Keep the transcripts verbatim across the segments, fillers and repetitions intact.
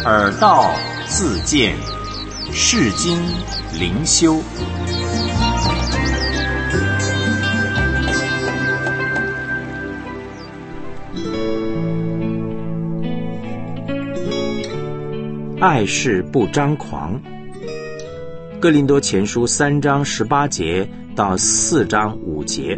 耳道自见，世经灵修。爱是不张狂。哥林多前书三章十八节到四章五节，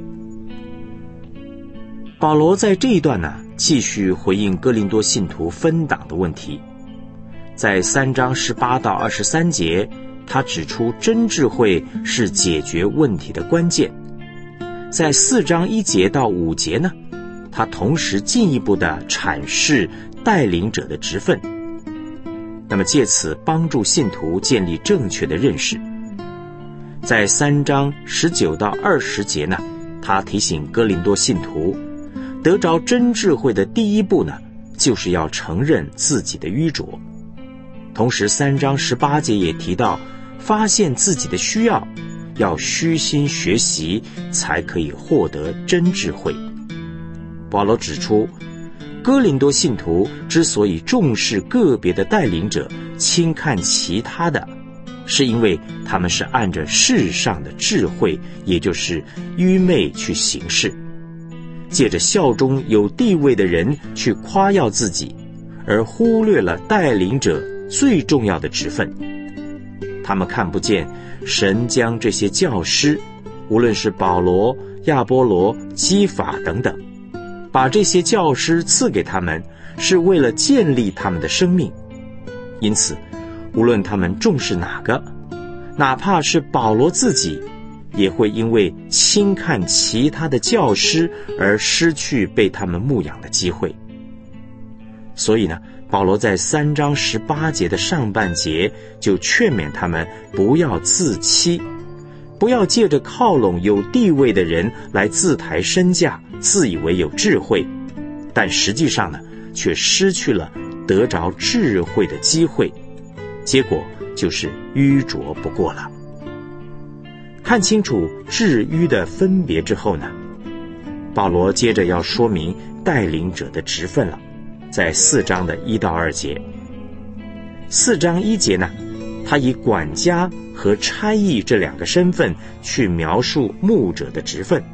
保罗在这一段呢，继续回应哥林多信徒分党的问题。在三章十八到二十三节，他指出真智慧是解决问题的关键。在四章一节到五节呢，他同时进一步的阐释带领者的职分，那么借此帮助信徒建立正确的认识。在三章十九到二十节呢，他提醒哥林多信徒，得着真智慧的第一步呢，就是要承认自己的愚拙。同时三章十八节也提到，发现自己的需要，要虚心学习，才可以获得真智慧。保罗指出，哥林多信徒之所以重视个别的带领者，轻看其他的，是因为他们是按着世上的智慧，也就是愚昧去行事，借着效中有地位的人去夸耀自己，而忽略了带领者最重要的职分。他们看不见神将这些教师，无论是保罗、亚波罗、基法等等，把这些教师赐给他们，是为了建立他们的生命。因此无论他们重视哪个，哪怕是保罗自己，也会因为轻看其他的教师而失去被他们牧养的机会。所以呢，保罗在三章十八节的上半节就劝勉他们不要自欺，不要借着靠拢有地位的人来自抬身价，自以为有智慧，但实际上呢，却失去了得着智慧的机会，结果就是愚拙不过了。看清楚智愚的分别之后呢，保罗接着要说明带领者的职分了。在四章的一到二节，四章一节呢，他以管家和差役这两个身份去描述牧者的职分。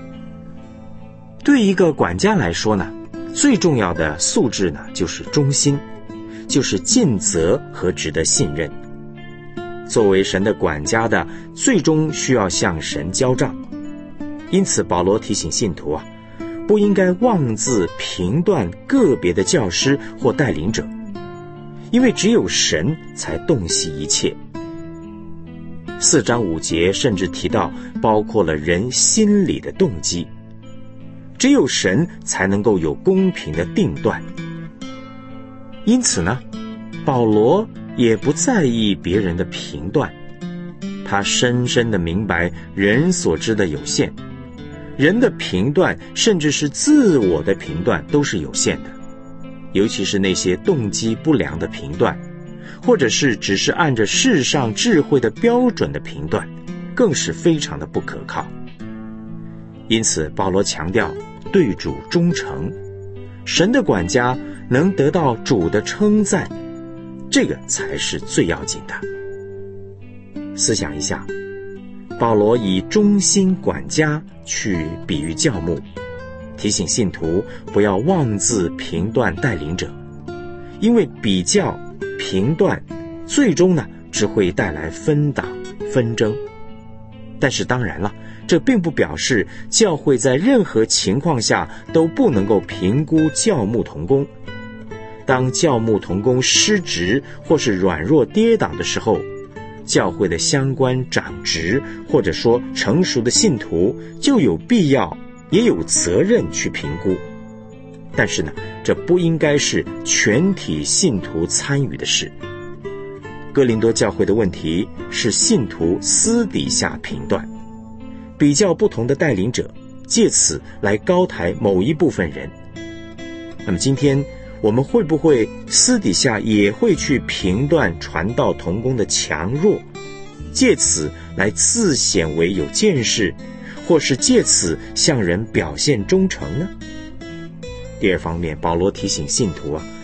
对一个管家来说呢，最重要的素质呢，就是忠心，就是尽责和值得信任。作为神的管家的，最终需要向神交账。因此保罗提醒信徒啊，不应该妄自评断个别的教师或带领者，因为只有神才洞悉一切。四章五节甚至提到包括了人心里的动机，只有神才能够有公平的定断。因此呢，保罗也不在意别人的评断，他深深地明白人所知的有限，人的评断甚至是自我的评断都是有限的，尤其是那些动机不良的评断，或者是只是按着世上智慧的标准的评断，更是非常的不可靠。因此保罗强调对主忠诚，神的管家能得到主的称赞，这个才是最要紧的。思想一下，保罗以忠心管家去比喻教牧，提醒信徒不要妄自评断带领者，因为比较评断最终呢，只会带来分党纷争。但是当然了，这并不表示教会在任何情况下都不能够评估教牧同工。当教牧同工失职或是软弱跌倒的时候，教会的相关长职或者说成熟的信徒就有必要也有责任去评估。但是呢，这不应该是全体信徒参与的事。哥林多教会的问题是信徒私底下评断，比较不同的带领者，借此来高抬某一部分人。那么今天我们会不会私底下也会去评断传道同工的强弱，借此来自显为有见识，或是借此向人表现忠诚呢？第二方面，保罗提醒信徒啊，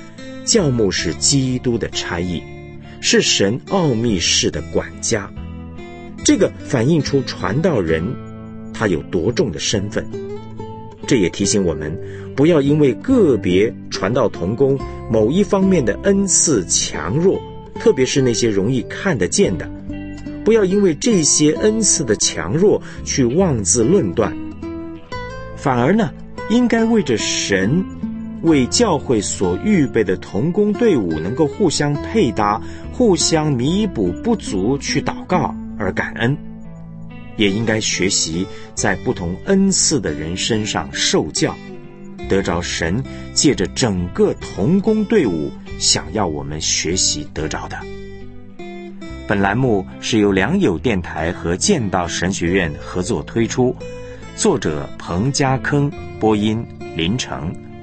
教牧是基督的差役，是神奥秘式的管家。这个反映出传道人他有多重的身份。这也提醒我们，不要因为个别传道同工某一方面的恩赐强弱，特别是那些容易看得见的，不要因为这些恩赐的强弱去妄自论断，反而呢，应该为着神为教会所预备的同工队伍能够互相配搭，互相弥补不足去祷告而感恩。也应该学习在不同恩赐的人身上受教，得着神借着整个同工队伍想要我们学习得着的。本栏目是由良友电台和建道神学院合作推出，作者彭家坑，播音林成。